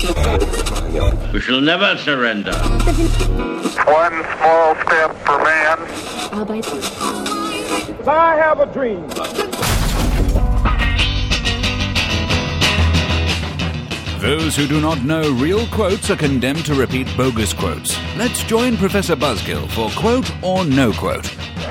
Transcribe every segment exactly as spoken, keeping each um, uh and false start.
We shall never surrender. One small step for man. I have a dream. Those who do not know real quotes are condemned to repeat bogus quotes. Let's join Professor Buzzkill for Quote or No Quote.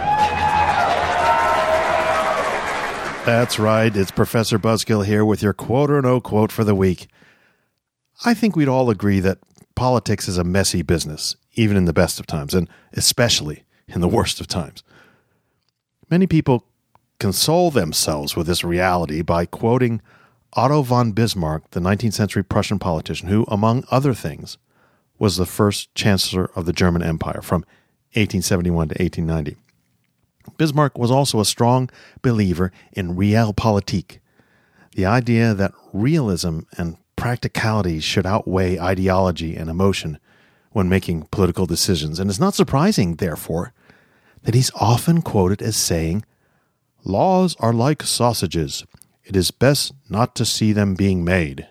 That's right, it's Professor Buzzkill here with your Quote or No Quote for the week. I think we'd all agree that politics is a messy business, even in the best of times, and especially in the worst of times. Many people console themselves with this reality by quoting Otto von Bismarck, the nineteenth century Prussian politician who, among other things, was the first chancellor of the German Empire from eighteen seventy-one to eighteen ninety. Bismarck was also a strong believer in realpolitik, the idea that realism and practicality should outweigh ideology and emotion when making political decisions. And it's not surprising, therefore, that he's often quoted as saying, "Laws are like sausages. It is best not to see them being made."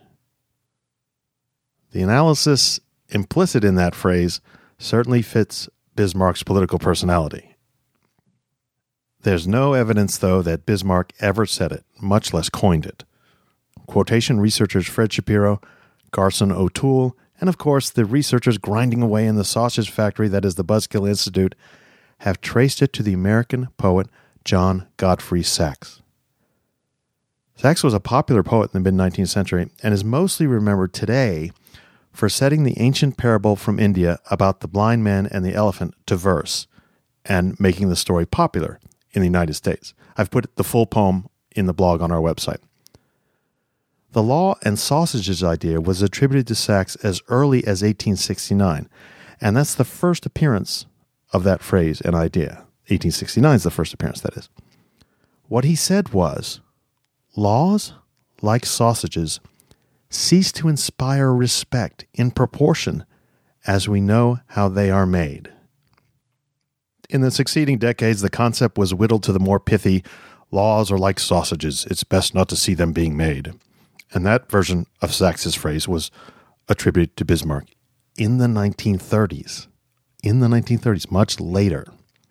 The analysis implicit in that phrase certainly fits Bismarck's political personality. There's no evidence, though, that Bismarck ever said it, much less coined it. Quotation researchers Fred Shapiro, Garson O'Toole, and of course the researchers grinding away in the sausage factory that is the Buzzkill Institute have traced it to the American poet John Godfrey Saxe. Saxe was a popular poet in the mid-nineteenth century and is mostly remembered today for setting the ancient parable from India about the blind man and the elephant to verse and making the story popular in the United States. I've put the full poem in the blog on our website. The law and sausages idea was attributed to Saxe as early as eighteen sixty-nine, and that's the first appearance of that phrase and idea. eighteen sixty-nine is the first appearance, that is. What he said was, "Laws, like sausages, cease to inspire respect in proportion as we know how they are made." In the succeeding decades, the concept was whittled to the more pithy, "Laws are like sausages. It's best not to see them being made." And that version of Saxe's phrase was attributed to Bismarck in the nineteen thirties. In the nineteen thirties, much later.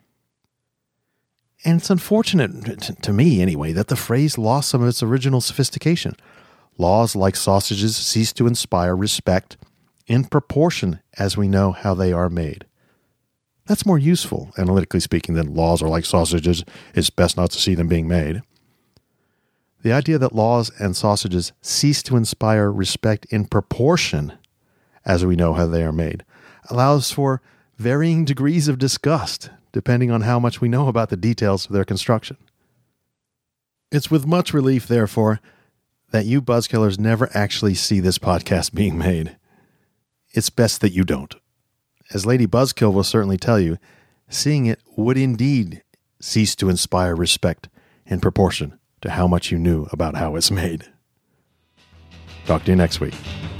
And it's unfortunate, to me anyway, that the phrase lost some of its original sophistication. Laws like sausages cease to inspire respect in proportion as we know how they are made. That's more useful, analytically speaking, than laws are like sausages. It's best not to see them being made. The idea that laws and sausages cease to inspire respect in proportion as we know how they are made allows for varying degrees of disgust, depending on how much we know about the details of their construction. It's with much relief, therefore, that you buzzkillers never actually see this podcast being made. It's best that you don't. As Lady Buzzkill will certainly tell you, seeing it would indeed cease to inspire respect in proportion to how much you knew about how it's made. Talk to you next week.